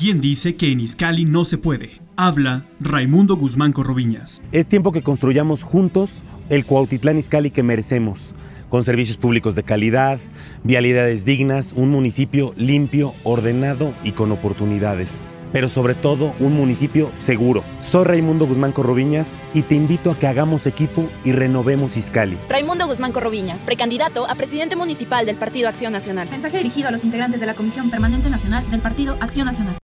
¿Quién dice que en Izcalli no se puede? Habla Raimundo Guzmán Corroviñas. Es tiempo que construyamos juntos el Cuautitlán Izcalli que merecemos, con servicios públicos de calidad, vialidades dignas, un municipio limpio, ordenado y con oportunidades. Pero sobre todo, un municipio seguro. Soy Raimundo Guzmán Corroviñas y te invito a que hagamos equipo y renovemos Izcalli. Raimundo Guzmán Corroviñas, precandidato a presidente municipal del Partido Acción Nacional. Mensaje dirigido a los integrantes de la Comisión Permanente Nacional del Partido Acción Nacional.